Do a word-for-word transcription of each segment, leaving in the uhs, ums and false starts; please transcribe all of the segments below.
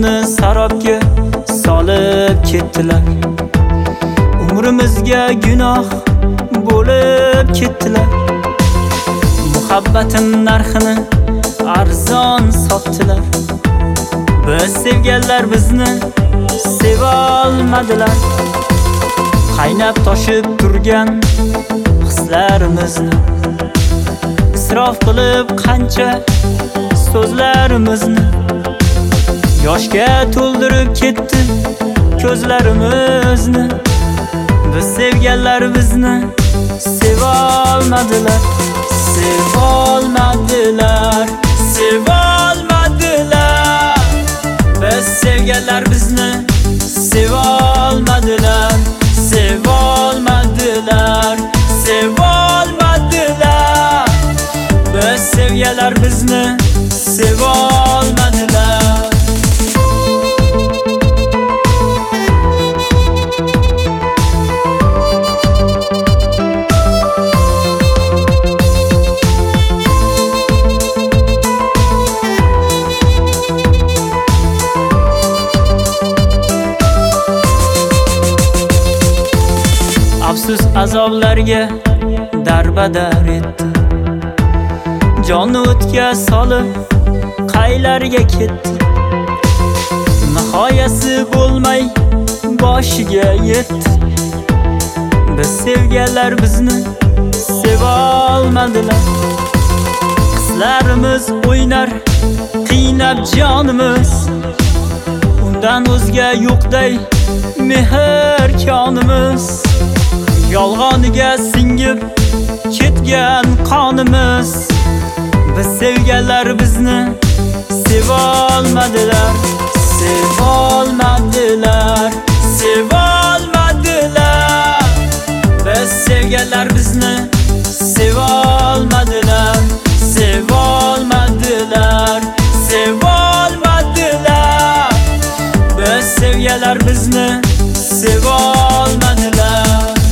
umrni sarobga solib ketdilar. Umrimizga gunoh bo'lib ketdilar. Muhabbatim narxini arzon sotdilar. Biz sevganlar bizni seva olmadilar. Qaynab toshib turgan hislarimizni isrof qilib qancha so'zlarimizni yoshga to'ldirib ketdi ko'zlarimizni. Biz sevganlar bizni seva olmadilar, seva olmadilar, seva olmadilar. Biz sevganlar bizni seva olmadilar, seva olmadilar, seva olmadilar. Biz sevganlar bizni seva olmadilar. Afsus azoblarga darbadar etdi. Jonni o'tga solib qaylarga ketdi. Nihoyasi bo'lmay boshiga yetdi. Biz sevganlar bizni seva olmadilar. Qizlarimiz o'ynar qiynab jonimiz. Undan o'zga yo'qday mehr konimiz. Yolg'oniga singib ketgan qonimiz. Biz sevganlar bizni seva olmadilar, seva olmadilar, seva olmadilar. Biz sevganlar bizni seva olmadilar, seva olmadilar, seva olmadilar. Biz sevganlar bizni seva olmadilar.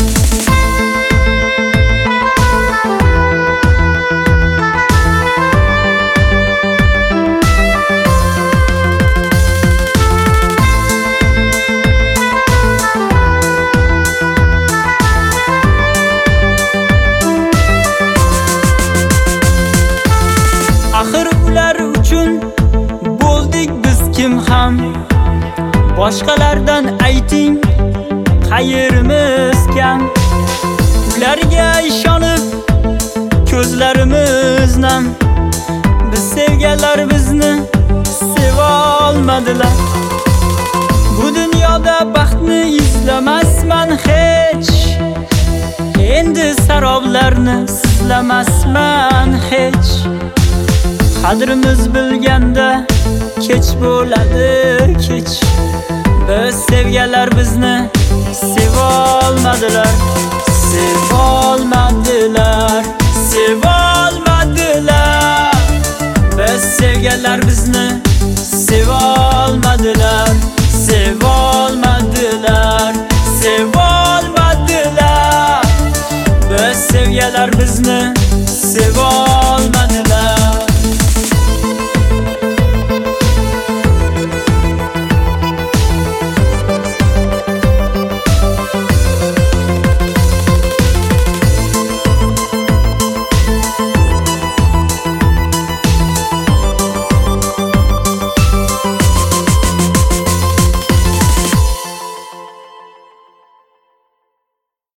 Axir ular uchun bo'ldik biz kim ham. Boshqalardan ayting qayerimiz kam. Ularga ishonib ko'zlarimiz nam. Biz sevganlar bizni seva olmadilar. Bu dunyoda baxtni izlamasman hech. Endi saroblarni sizlamasman hech. Qadrimiz bilganda kech bo'ladi kech. Biz sevganlar bizni seva olmadilar, seva olmadilar, seva olmadilar. Biz sevganlar bizni seva olmadilar, seva olmadilar, seva olmadilar. Biz sevganlar bizni seva